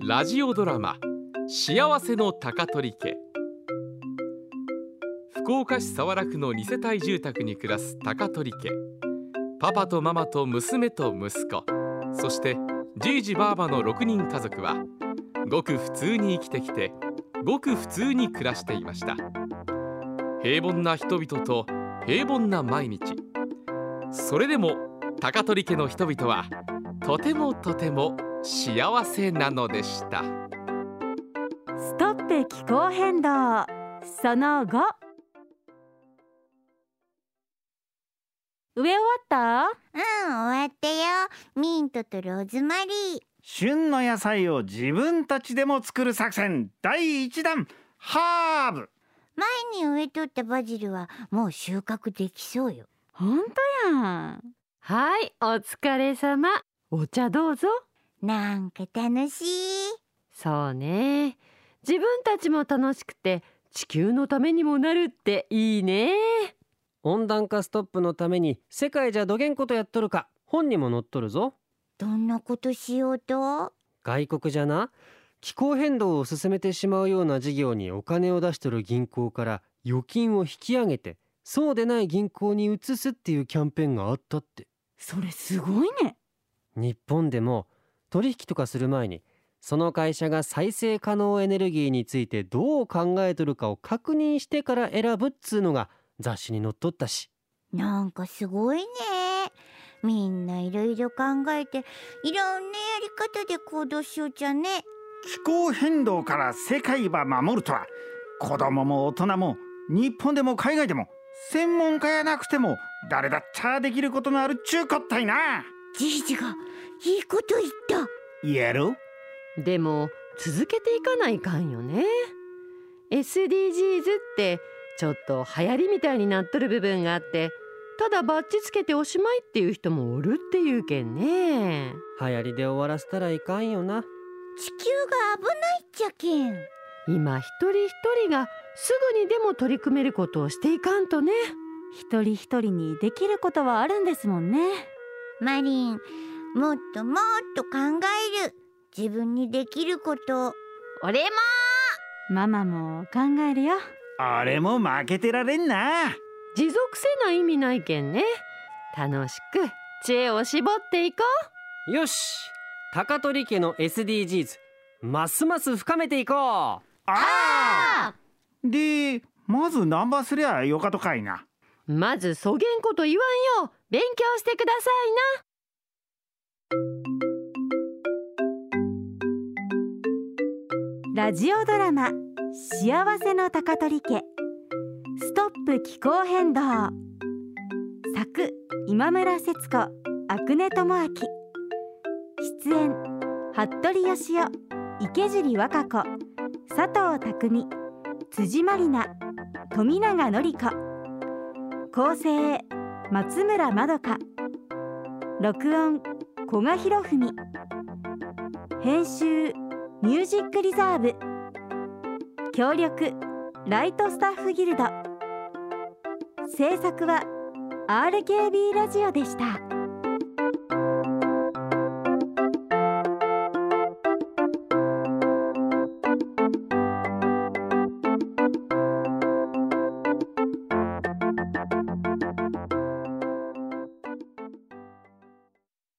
ラジオドラマ幸せの高取家。福岡市早良区の2世帯住宅に暮らす高取家。パパとママと娘と息子、そしてじいじばあばの6人家族はごく普通に生きてきて、ごく普通に暮らしていました。平凡な人々と平凡な毎日。それでも高取家の人々はとてもとても幸せなのでした。 ストップ気候変動その後。植え終わった？ 終わったよ。ミントとローズマリー。 旬の野菜を自分たちでも作る作戦第1弾、ハーブ。 前に植えとったバジルはもう収穫できそうよ。 ほんとやん。はい、お疲れ様。お茶どうぞ。 なんか楽しい。 そうね、自分たちも楽しくて地球のためにもなるっていいね。 温暖化ストップのために世界じゃどげんことやっとるか本にも載っとるぞ。 どんなことしようと？ 外国じゃな、気候変動を進めてしまうような事業にお金を出してる銀行から預金を引き上げて、そうでない銀行に移すっていうキャンペーンがあったって。 それすごいね。 日本でも取引とかする前にその会社が再生可能エネルギーについてどう考えとるかを確認してから選ぶっつうのが雑誌に載っとったし。 なんかすごいね。みんないろいろ考えていろんなやり方で行動しようじゃね。 気候変動から世界は守るとは、子供も大人も日本でも海外でも専門家やなくても誰だっちゃできることのあるっちゅうこったいな。 じいじがいいこと言った。 やろ？ でも続けていかないかんよね。 SDGs ってちょっと流行りみたいになっとる部分があって、ただバッジつけておしまいっていう人もおるっていうけんね。 流行りで終わらせたらいかんよな。 地球が危ないっちゃけん。 今一人一人がすぐにでも取り組めることをしていかんとね。一人一人にできることはあるんですもんね。 マリン、もっともっと考える。自分にできること。俺も。 ママも考えるよ。 俺も負けてられんな。 持続せない意味ないけんね。楽しく知恵を絞っていこう。よし、高取家の SDGs ますます深めていこう。 ああ。でまずナンバーすりゃよかとかいな。 まずそげんこと言わんよう勉強してくださいな。ラジオドラマ幸せの高取家、ストップ気候変動。作今村節子、阿久根智明。出演服部義雄、池尻和歌子、佐藤匠、辻まりな、富永典子。構成松村まどか。録音古賀博文。編集ミュージックリザーブ。協力ライトスタッフギルド。制作は RKB ラジオでした。